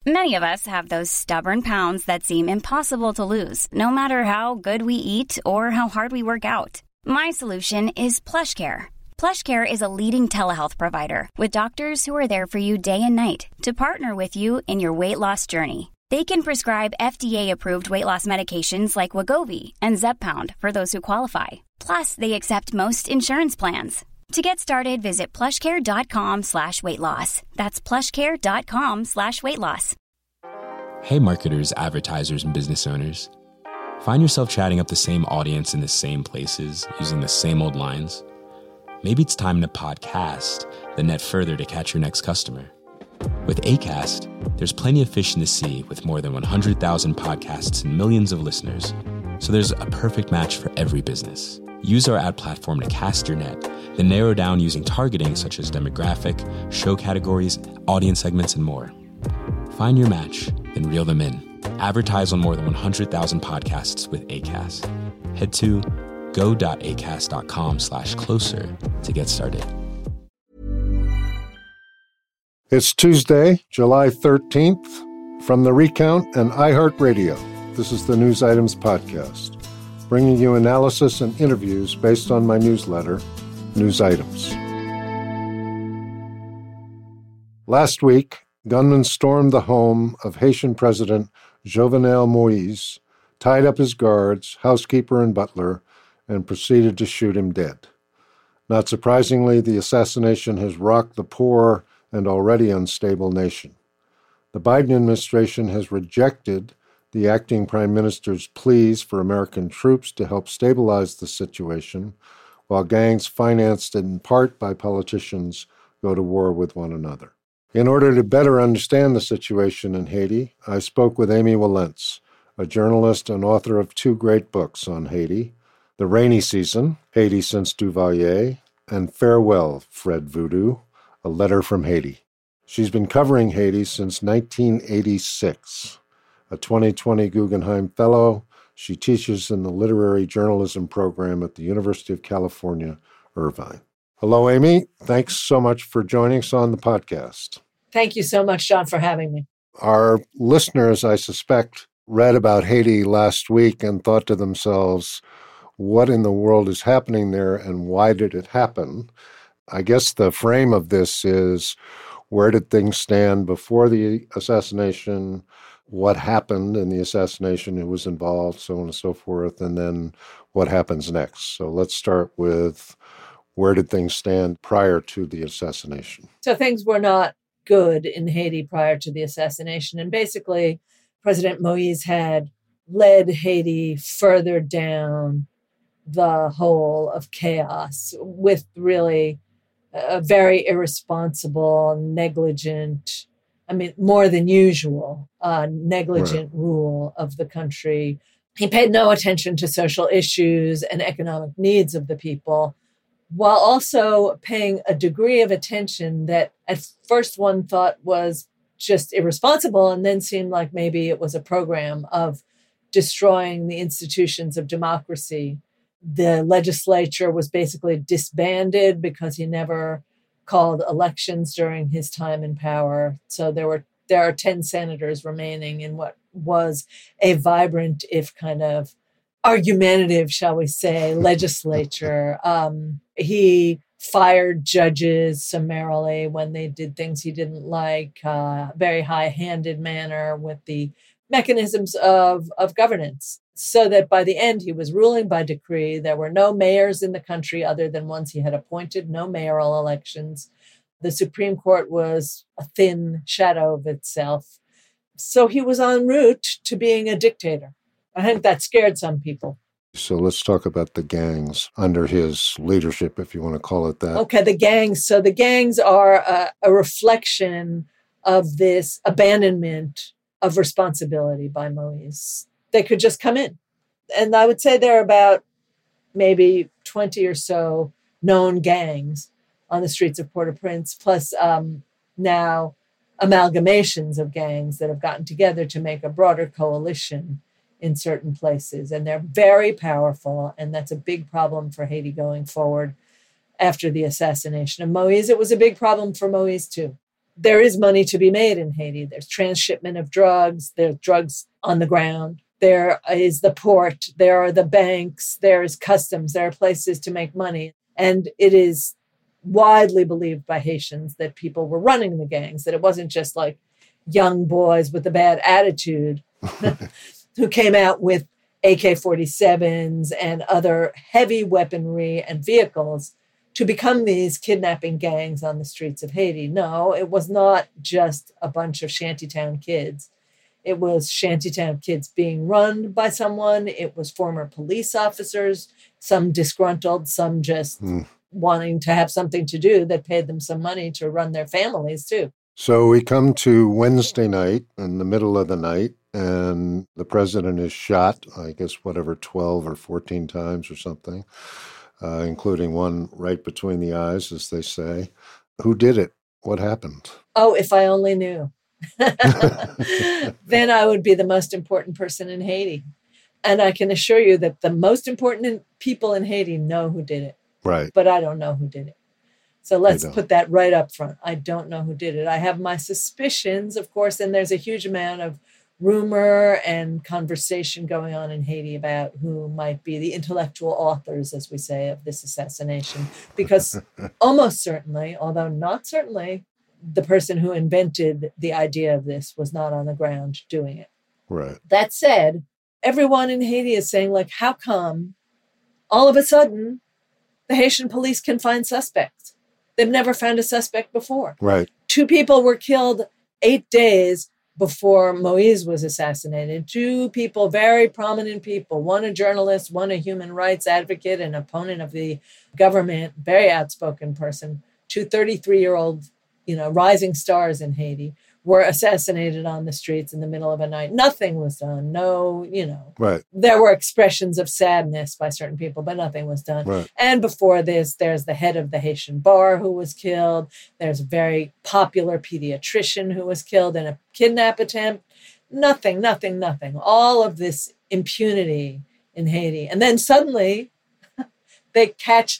Many of us have those stubborn pounds that seem impossible to lose, no matter how good we eat or how hard we work out. My solution is PlushCare. PlushCare is a leading telehealth provider with doctors who are there for you day and night to partner with you in your weight loss journey. They can prescribe FDA-approved weight loss medications like Wegovy and Zepbound for those who qualify. Plus, they accept most insurance plans. To get started, visit plushcare.com/weightloss. That's plushcare.com/weightloss. Hey marketers, advertisers, and business owners. Find yourself chatting up the same audience in the same places, using the same old lines? Maybe it's time to podcast the net further to catch your next customer. With Acast, there's plenty of fish in the sea with more than 100,000 podcasts and millions of listeners. So there's a perfect match for every business. Use our ad platform to cast your net, then narrow down using targeting such as demographic, show categories, audience segments, and more. Find your match, then reel them in. Advertise on more than 100,000 podcasts with Acast. Head to go.acast.com/closer to get started. It's Tuesday, July 13th. From The Recount and iHeartRadio, this is the News Items Podcast, bringing you analysis and interviews based on my newsletter, News Items. Last week, gunmen stormed the home of Haitian President Jovenel Moïse, tied up his guards, housekeeper and butler, and proceeded to shoot him dead. Not surprisingly, the assassination has rocked the poor and already unstable nation. The Biden administration has rejected the acting prime minister's pleas for American troops to help stabilize the situation, while gangs financed in part by politicians go to war with one another. In order to better understand the situation in Haiti, I spoke with Amy Wilentz, a journalist and author of two great books on Haiti, The Rainy Season, Haiti Since Duvalier, and Farewell, Fred Voodoo, A Letter from Haiti. She's been covering Haiti since 1986. A 2020 Guggenheim Fellow, she teaches in the Literary Journalism program at the University of California, Irvine. Hello, Amy. Thanks so much for joining us on the podcast. Thank you so much, John, for having me. Our listeners, I suspect, read about Haiti last week and thought to themselves, what in the world is happening there and why did it happen? I guess the frame of this is, where did things stand before the assassination? What happened in the assassination? Who was involved? So on and so forth. And then what happens next? So let's start with, where did things stand prior to the assassination? So things were not good in Haiti prior to the assassination. And basically, President Moïse had led Haiti further down the hole of chaos with really a very irresponsible, negligent, more than usual, negligent rule of the country. He paid no attention to social issues and economic needs of the people, while also paying a degree of attention that at first one thought was just irresponsible and then seemed like maybe it was a program of destroying the institutions of democracy. The legislature was basically disbanded because he never called elections during his time in power. So there are 10 senators remaining in what was a vibrant, if kind of argumentative, shall we say, legislature. He fired judges summarily when they did things he didn't like, very high-handed manner with the mechanisms of governance. So that by the end, he was ruling by decree. There were no mayors in the country other than ones he had appointed, no mayoral elections. The Supreme Court was a thin shadow of itself. So he was en route to being a dictator. I think that scared some people. So let's talk about the gangs under his leadership, if you want to call it that. Okay, the gangs. So the gangs are a reflection of this abandonment of responsibility by Moïse. They could just come in. And I would say there are about maybe 20 or so known gangs on the streets of Port-au-Prince, plus now amalgamations of gangs that have gotten together to make a broader coalition in certain places. And they're very powerful, and that's a big problem for Haiti going forward after the assassination of Moïse. It was a big problem for Moïse, too. there is money to be made in Haiti. There's transshipment of drugs. There's drugs on the ground. There is the port. There are the banks. There is customs. There are places to make money. And it is widely believed by Haitians that people were running the gangs, that it wasn't just like young boys with a bad attitude who came out with AK-47s and other heavy weaponry and vehicles to become these kidnapping gangs on the streets of Haiti. No, it was not just a bunch of shantytown kids. It was shantytown kids being run by someone. It was former police officers, some disgruntled, some just wanting to have something to do that paid them some money to run their families too. So we come to Wednesday night in the middle of the night, and the president is shot, I guess, 12 or 14 times or something, including one right between the eyes, as they say. Who did it? What happened? Oh, if I only knew. Then I would be the most important person in Haiti. And I can assure you that the most important people in Haiti know who did it. Right. But I don't know who did it. So let's put that right up front. I don't know who did it. I have my suspicions, of course, and there's a huge amount of rumor and conversation going on in Haiti about who might be the intellectual authors, as we say, of this assassination. Because almost certainly, although not certainly, the person who invented the idea of this was not on the ground doing it. Right. That said, everyone in Haiti is saying, like, how come all of a sudden the Haitian police can find suspects? They've never found a suspect before. Right. 2 people were killed 8 days before Moise was assassinated. 2 people, very prominent people, one a journalist, one a human rights advocate, an opponent of the government, very outspoken person. 2 33-year-old, rising stars in Haiti were assassinated on the streets in the middle of a night. Nothing was done. No, Right. There were expressions of sadness by certain people, but nothing was done. Right. And before this, there's the head of the Haitian bar who was killed. There's a very popular pediatrician who was killed in a kidnap attempt. Nothing. All of this impunity in Haiti. And then suddenly they catch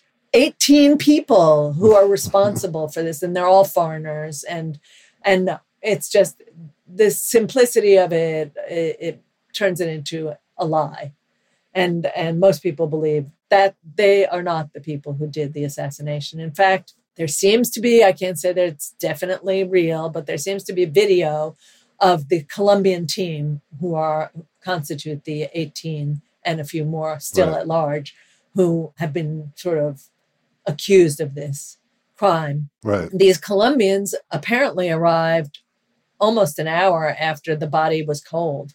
18 people who are responsible for this, and they're all foreigners. And no, it's just the simplicity of it. It turns it into a lie, and most people believe that they are not the people who did the assassination. In fact, there seems to be, I can't say that it's definitely real, but there seems to be video of the Colombian team who constitute the 18 and a few more still at large who have been sort of accused of this crime. Right. These Colombians apparently arrived almost an hour after the body was cold.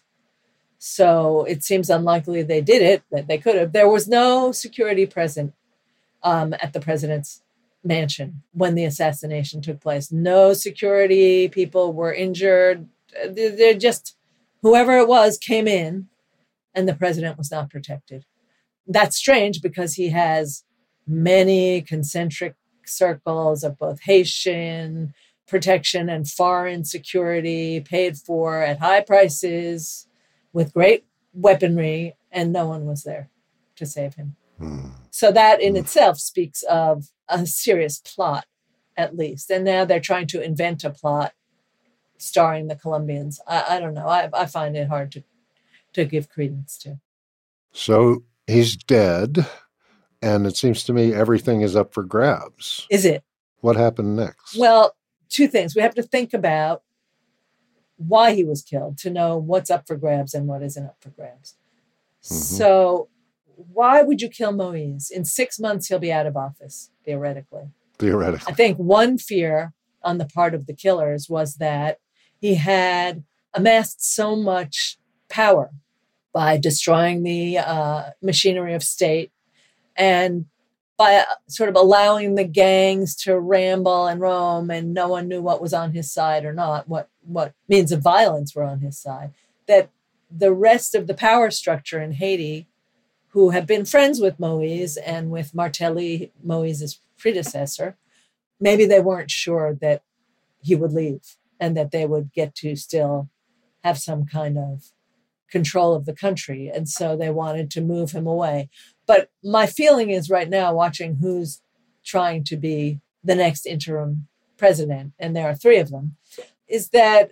So it seems unlikely they did it, but they could have. There was no security present at the president's mansion when the assassination took place. No security people were injured. They're just, whoever it was came in, and the president was not protected. That's strange because he has many concentric circles of both Haitian protection and foreign security paid for at high prices with great weaponry, and no one was there to save him. So that in itself speaks of a serious plot, at least. And now they're trying to invent a plot starring the Colombians. I don't know. I find it hard to give credence to. So he's dead, and it seems to me everything is up for grabs. Is it? What happened next? Well, 2 things. We have to think about why he was killed to know what's up for grabs and what isn't up for grabs. Mm-hmm. So why would you kill Moise? In 6 months, he'll be out of office, theoretically. I think one fear on the part of the killers was that he had amassed so much power by destroying the machinery of state and by sort of allowing the gangs to ramble and roam, and no one knew what was on his side or not, what means of violence were on his side, that the rest of the power structure in Haiti, who had been friends with Moise and with Martelly, Moise's predecessor, maybe they weren't sure that he would leave and that they would get to still have some kind of control of the country. And so they wanted to move him away. But my feeling is right now, watching who's trying to be the next interim president, and there are three of them, is that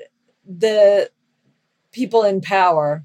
the people in power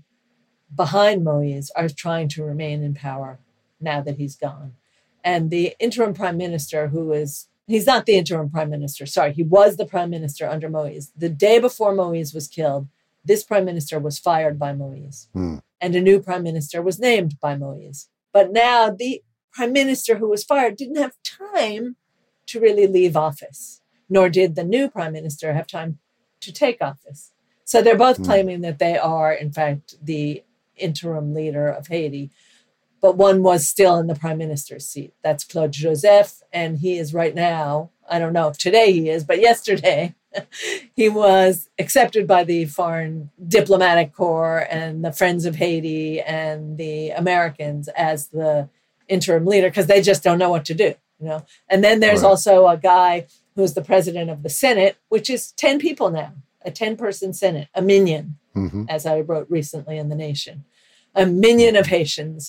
behind Moïse are trying to remain in power now that he's gone. And the interim prime minister, he's not the interim prime minister, sorry, he was the prime minister under Moïse. The day before Moïse was killed, this prime minister was fired by Moïse. And a new prime minister was named by Moïse. But now the prime minister who was fired didn't have time to really leave office, nor did the new prime minister have time to take office. So they're both claiming that they are, in fact, the interim leader of Haiti. But one was still in the prime minister's seat. That's Claude Joseph. And he is right now, I don't know if today he is, but yesterday he was accepted by the Foreign Diplomatic Corps and the Friends of Haiti and the Americans as the interim leader because they just don't know what to do, you know. And then there's also a guy who's the president of the Senate, which is 10 people now, a 10-person Senate, a minion, as I wrote recently in The Nation. A minion of Haitians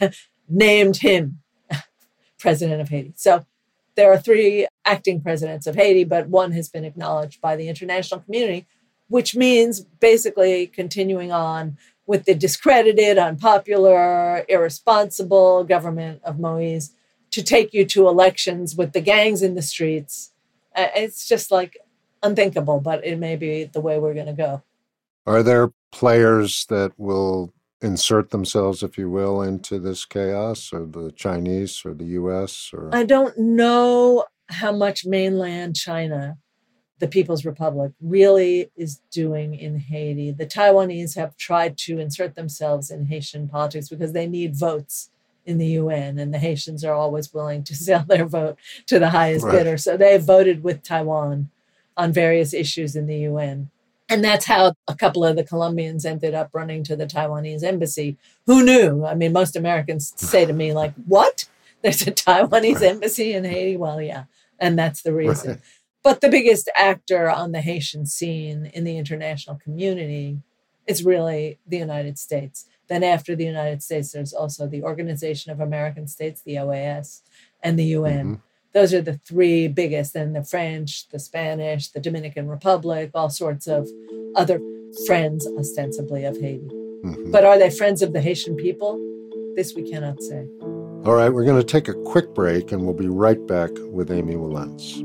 named him president of Haiti. So there are three acting presidents of Haiti, but one has been acknowledged by the international community, which means basically continuing on with the discredited, unpopular, irresponsible government of Moïse to take you to elections with the gangs in the streets. It's just like unthinkable, but it may be the way we're going to go. Are there players that will insert themselves, if you will, into this chaos, or the Chinese or the U.S.? Or I don't know how much mainland China, the People's Republic, really is doing in Haiti. The Taiwanese have tried to insert themselves in Haitian politics because they need votes in the UN, and the Haitians are always willing to sell their vote to the highest bidder. So they voted with Taiwan on various issues in the UN. And that's how a couple of the Colombians ended up running to the Taiwanese embassy. Who knew? I mean, most Americans say to me, like, what? There's a Taiwanese embassy in Haiti? Well, yeah. And that's the reason. Right. But the biggest actor on the Haitian scene in the international community is really the United States. Then after the United States, there's also the Organization of American States, the OAS, and the UN. Those are the three biggest, and the French, the Spanish, the Dominican Republic, all sorts of other friends, ostensibly, of Haiti. But are they friends of the Haitian people? This we cannot say. All right, we're going to take a quick break, and we'll be right back with Amy Wilentz.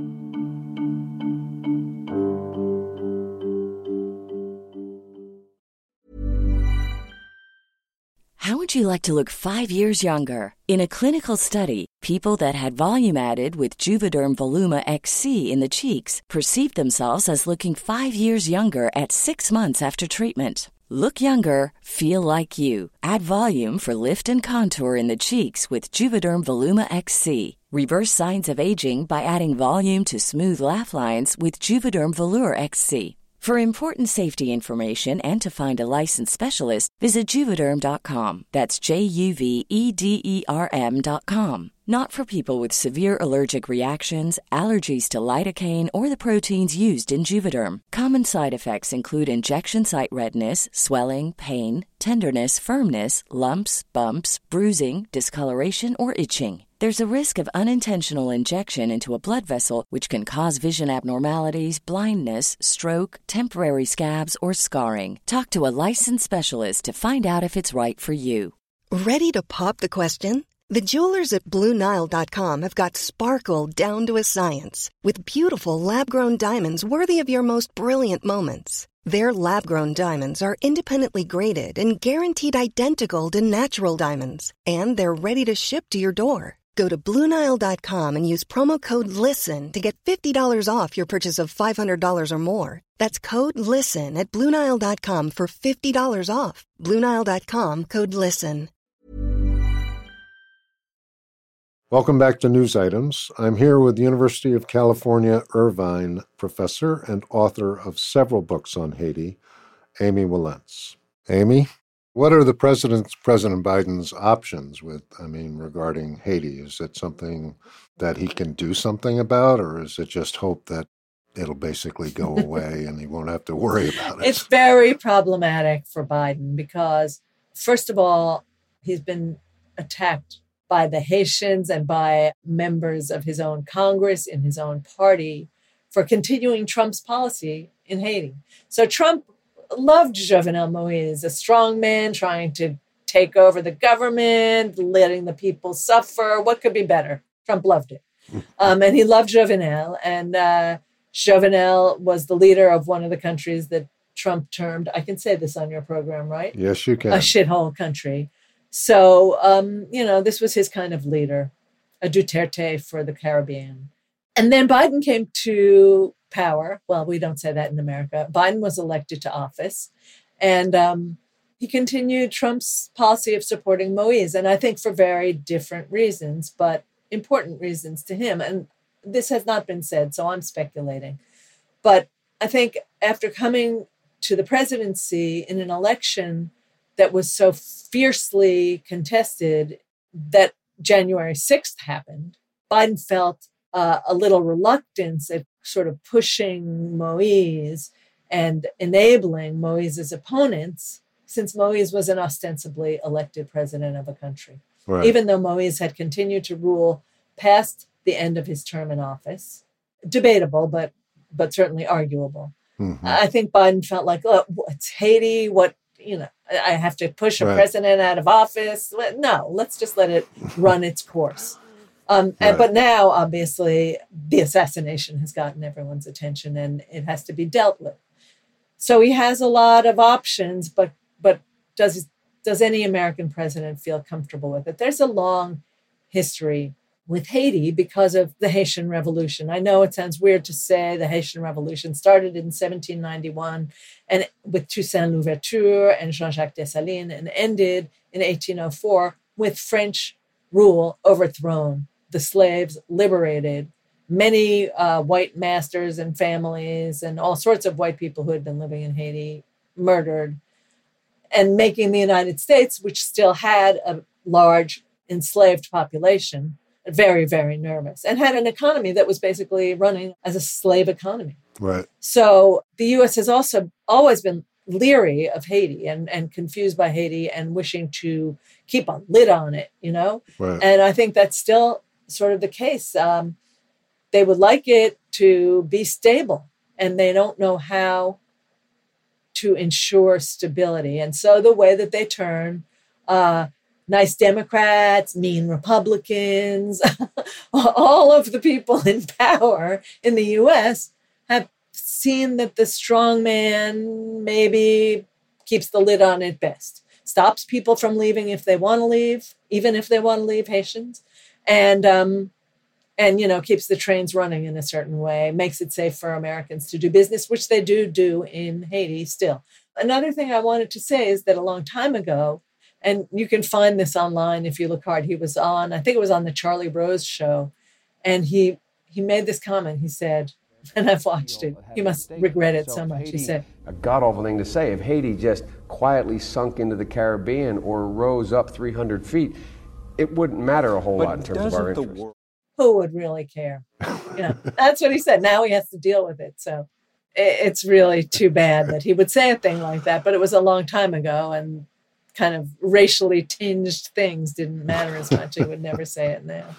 How would you like to look 5 years younger? In a clinical study, people that had volume added with Juvederm Voluma XC in the cheeks perceived themselves as looking 5 years younger at 6 months after treatment. Look younger, feel like you. Add volume for lift and contour in the cheeks with Juvederm Voluma XC. Reverse signs of aging by adding volume to smooth laugh lines with Juvederm Volure XC. For important safety information and to find a licensed specialist, visit Juvederm.com. That's JUVEDERM.com. Not for people with severe allergic reactions, allergies to lidocaine, or the proteins used in Juvederm. Common side effects include injection site redness, swelling, pain, tenderness, firmness, lumps, bumps, bruising, discoloration, or itching. There's a risk of unintentional injection into a blood vessel, which can cause vision abnormalities, blindness, stroke, temporary scabs, or scarring. Talk to a licensed specialist to find out if it's right for you. Ready to pop the question? The jewelers at BlueNile.com have got sparkle down to a science with beautiful lab-grown diamonds worthy of your most brilliant moments. Their lab-grown diamonds are independently graded and guaranteed identical to natural diamonds, and they're ready to ship to your door. Go to BlueNile.com and use promo code LISTEN to get $50 off your purchase of $500 or more. That's code LISTEN at BlueNile.com for $50 off. BlueNile.com, code LISTEN. Welcome back to News Items. I'm here with University of California, Irvine professor and author of several books on Haiti, Amy Wilentz. Amy, what are President Biden's options regarding Haiti? Is it something that he can do something about, or is it just hope that it'll basically go away and he won't have to worry about it? It's very problematic for Biden because, first of all, he's been attacked by the Haitians and by members of his own Congress in his own party for continuing Trump's policy in Haiti. So Trump loved Jovenel Moïse, a strong man trying to take over the government, letting the people suffer. What could be better? Trump loved it. And he loved Jovenel. And Jovenel was the leader of one of the countries that Trump termed, I can say this on your program, right? Yes, you can. A shithole country. So, this was his kind of leader, a Duterte for the Caribbean. And then Biden came to power. Well, we don't say that in America. Biden was elected to office. And he continued Trump's policy of supporting Moïse. And I think for very different reasons, but important reasons to him. And this has not been said, so I'm speculating. But I think after coming to the presidency in an election that was so fiercely contested that January 6th happened, Biden felt a little reluctance at sort of pushing Moïse and enabling Moïse's opponents, since Moïse was an ostensibly elected president of a country. Right. Even though Moïse had continued to rule past the end of his term in office, debatable, but certainly arguable. Mm-hmm. I think Biden felt like, oh, it's Haiti. I have to push a president out of office. No, let's just let it run its course. But now, obviously, the assassination has gotten everyone's attention and it has to be dealt with. So he has a lot of options, but does any American president feel comfortable with it? There's a long history with Haiti because of the Haitian Revolution. I know it sounds weird to say the Haitian Revolution started in 1791 and with Toussaint Louverture and Jean-Jacques Dessalines and ended in 1804 with French rule overthrown, the slaves liberated, many white masters and families and all sorts of white people who had been living in Haiti murdered, and making the United States, which still had a large enslaved population, very, very nervous, and had an economy that was basically running as a slave economy. Right. So the U.S. has also always been leery of Haiti and confused by Haiti and wishing to keep a lid on it, Right. And I think that's still sort of the case. They would like it to be stable, and they don't know how to ensure stability. And so the way that they turn nice Democrats, mean Republicans, all of the people in power in the U.S. have seen that the strong man maybe keeps the lid on it best, stops people from leaving if they want to leave, even if they want to leave, Haitians, and keeps the trains running in a certain way, makes it safe for Americans to do business, which they do in Haiti still. Another thing I wanted to say is that a long time ago, and you can find this online if you look hard, he was on, I think it was on the Charlie Rose show, and he made this comment. He said, and I've watched it, he must regret it so much. He said, a god-awful thing to say, if Haiti just quietly sunk into the Caribbean or rose up 300 feet, it wouldn't matter a whole lot in terms of our interest. Who would really care? That's what he said. Now he has to deal with it. So it's really too bad that he would say a thing like that, but it was a long time ago, and kind of racially tinged things didn't matter as much. He would never say it now.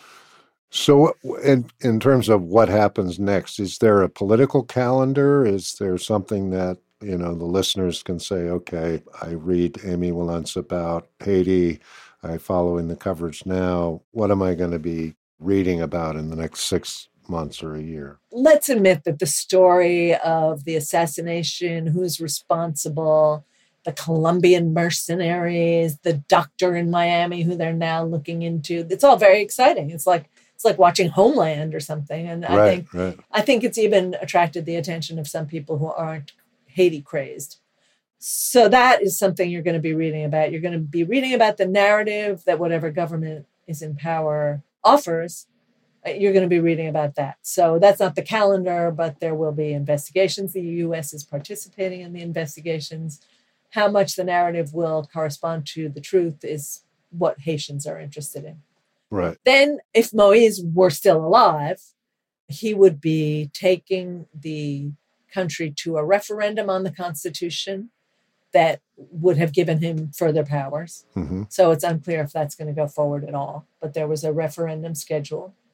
So in terms of what happens next, is there a political calendar? Is there something that, the listeners can say, okay, I read Amy Wilentz about Haiti, I follow in the coverage now. What am I going to be reading about in the next 6 months or a year? Let's admit that the story of the assassination, who's responsible, the Colombian mercenaries, the doctor in Miami who they're now looking into, it's all very exciting. It's like watching Homeland or something. And I think it's even attracted the attention of some people who aren't Haiti crazed. So that is something you're going to be reading about. You're going to be reading about the narrative that whatever government is in power offers. You're going to be reading about that. So that's not the calendar, but there will be investigations. The U.S. is participating in the investigations. How much the narrative will correspond to the truth is what Haitians are interested in. Right. Then, if Moïse were still alive, he would be taking the country to a referendum on the Constitution that would have given him further powers. Mm-hmm. So it's unclear if that's going to go forward at all. But there was a referendum scheduled.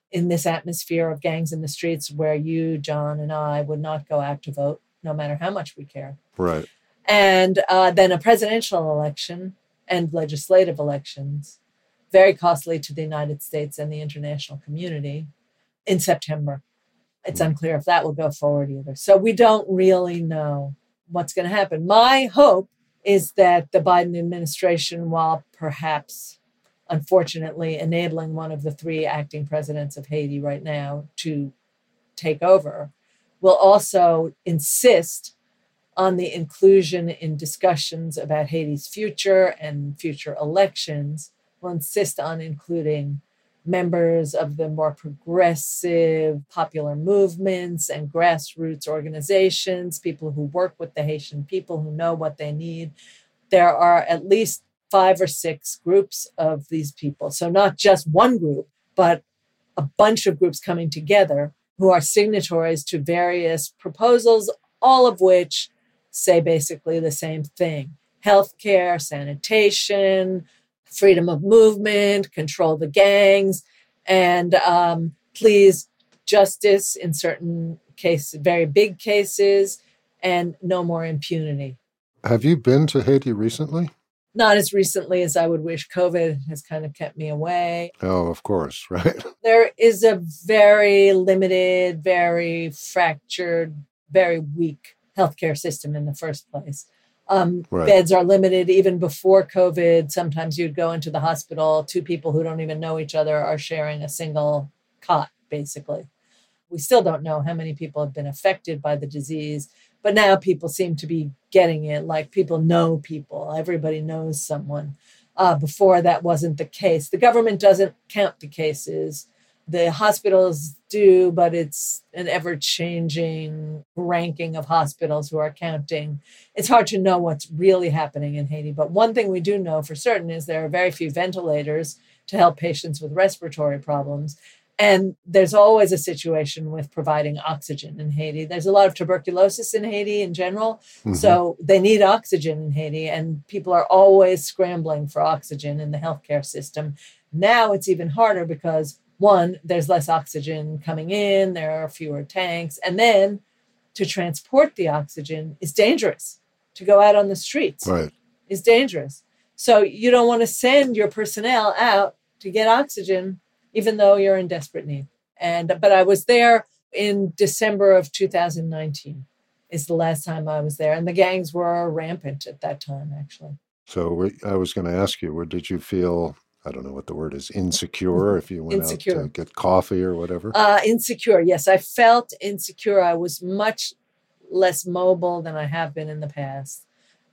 in this atmosphere of gangs in the streets where you, John, and I would not go out to vote, no matter how much we care. Right. And then a presidential election and legislative elections, very costly to the United States and the international community, in September. It's unclear if that will go forward either. So we don't really know what's going to happen. My hope is that the Biden administration, while perhaps unfortunately enabling one of the three acting presidents of Haiti right now to take over, will also insist on the inclusion in discussions about Haiti's future and future elections, will insist on including members of the more progressive popular movements and grassroots organizations, people who work with the Haitian people, who know what they need. There are at least 5 or 6 groups of these people. So not just one group, but a bunch of groups coming together who are signatories to various proposals, all of which say basically the same thing: healthcare, sanitation, freedom of movement, control the gangs, and please, justice in certain cases, very big cases, and no more impunity. Have you been to Haiti recently? Not as recently as I would wish. COVID has kind of kept me away. Oh, of course, right. There is a very limited, very fractured, very weak healthcare system in the first place. Right. Beds are limited even before COVID. Sometimes you'd go into the hospital, 2 people who don't even know each other are sharing a single cot, basically. We still don't know how many people have been affected by the disease, but now people seem to be getting it. Like, people know people. Everybody knows someone. Before, that wasn't the case. The government doesn't count the cases. The hospitals do, but it's an ever-changing ranking of hospitals who are counting. It's hard to know what's really happening in Haiti. But one thing we do know for certain is there are very few ventilators to help patients with respiratory problems. And there's always a situation with providing oxygen in Haiti. There's a lot of tuberculosis in Haiti in general. Mm-hmm. So they need oxygen in Haiti, and people are always scrambling for oxygen in the healthcare system. Now it's even harder because, one, there's less oxygen coming in, there are fewer tanks. And then to transport the oxygen is dangerous. To go out on the streets is dangerous. So you don't want to send your personnel out to get oxygen, even though you're in desperate need. But I was there in December of 2019 is the last time I was there. And the gangs were rampant at that time, actually. So I was going to ask you, did you feel, I don't know what the word is, insecure if you went out to get coffee or whatever? Insecure, yes. I felt insecure. I was much less mobile than I have been in the past.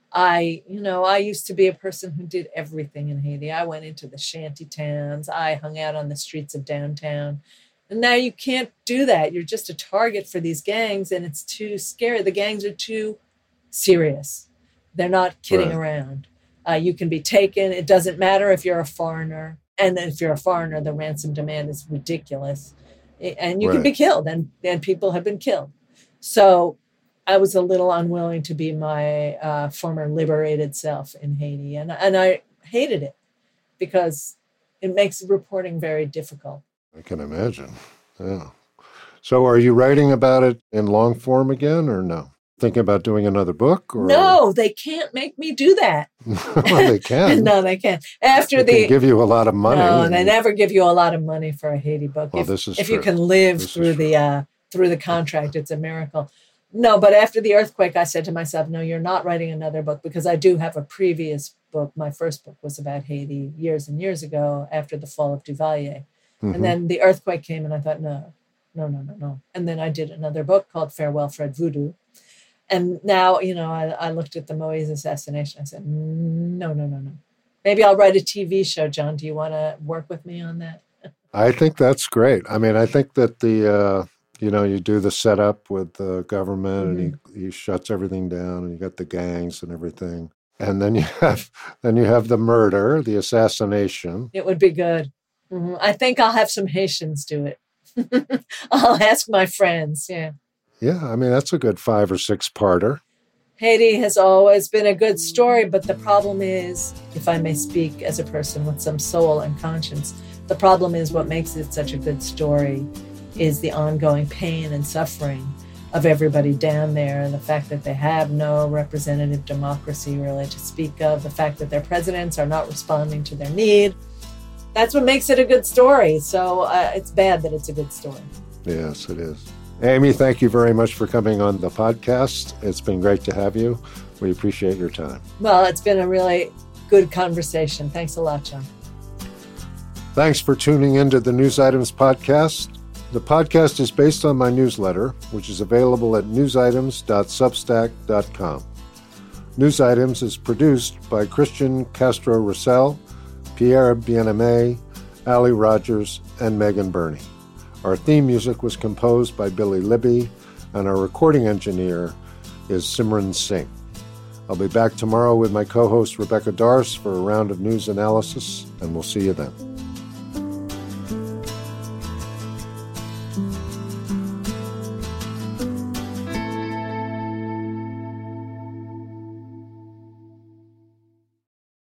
I used to be a person who did everything in Haiti. I went into the shanty towns. I hung out on the streets of downtown. And now you can't do that. You're just a target for these gangs, and it's too scary. The gangs are too serious. They're not kidding around. You can be taken. It doesn't matter if you're a foreigner. And if you're a foreigner, the ransom demand is ridiculous. And you can be killed, and people have been killed. So I was a little unwilling to be my former liberated self in Haiti. And I hated it because it makes reporting very difficult. I can imagine. Yeah. So are you writing about it in long form again or no? Thinking about doing another book? Or? No, they can't make me do that. Well, they can. No, they can't. They can give you a lot of money. No, they never give you a lot of money for a Haiti book. Well, this is if true. You can live through the contract, it's a miracle. No, but after the earthquake, I said to myself, no, you're not writing another book, because I do have a previous book. My first book was about Haiti years and years ago after the fall of Duvalier. Mm-hmm. And then the earthquake came and I thought, no. And then I did another book called Farewell, Fred Voodoo. And now, I looked at the Moise assassination. I said, no. Maybe I'll write a TV show, John. Do you want to work with me on that? I think that's great. I mean, I think that you do the setup with the government, mm-hmm. and he shuts everything down, and you got the gangs and everything. And then you have the murder, the assassination. It would be good. Mm-hmm. I think I'll have some Haitians do it. I'll ask my friends, yeah. Yeah, I mean, that's a good 5 or 6 parter. Haiti has always been a good story, but the problem is, if I may speak as a person with some soul and conscience, The problem is what makes it such a good story is the ongoing pain and suffering of everybody down there, and the fact that they have no representative democracy really to speak of, the fact that their presidents are not responding to their need. That's what makes it a good story. So it's bad that it's a good story. Yes, it is. Amy, thank you very much for coming on the podcast. It's been great to have you. We appreciate your time. Well, it's been a really good conversation. Thanks a lot, John. Thanks for tuning into the News Items podcast. The podcast is based on my newsletter, which is available at newsitems.substack.com. News Items is produced by Christian Castro-Russell, Pierre Bien-Aimé, Ali Rogers, and Megan Burney. Our theme music was composed by Billy Libby, and our recording engineer is Simran Singh. I'll be back tomorrow with my co-host Rebecca Darce for a round of news analysis, and we'll see you then.